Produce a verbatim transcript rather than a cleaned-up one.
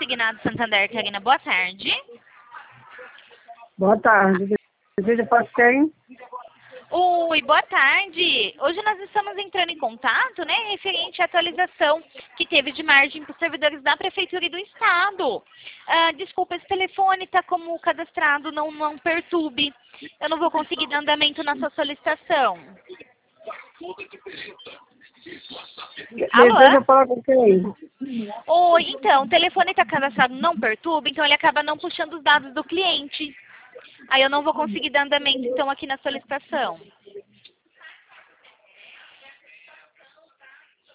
Consignado Santander, Karina, boa tarde. Boa tarde. Deseja para quem? Oi, boa tarde. Hoje nós estamos entrando em contato, né, referente à atualização que teve de margem para os servidores da Prefeitura e do Estado. Ah, desculpa, esse telefone está como cadastrado, não, não perturbe. Eu não vou conseguir dar andamento na sua solicitação. Alô? Deseja falar com quem? Oi, então, o telefone está cadastrado, não perturba, então ele acaba não puxando os dados do cliente. Aí eu não vou conseguir dar andamento, então, aqui na solicitação.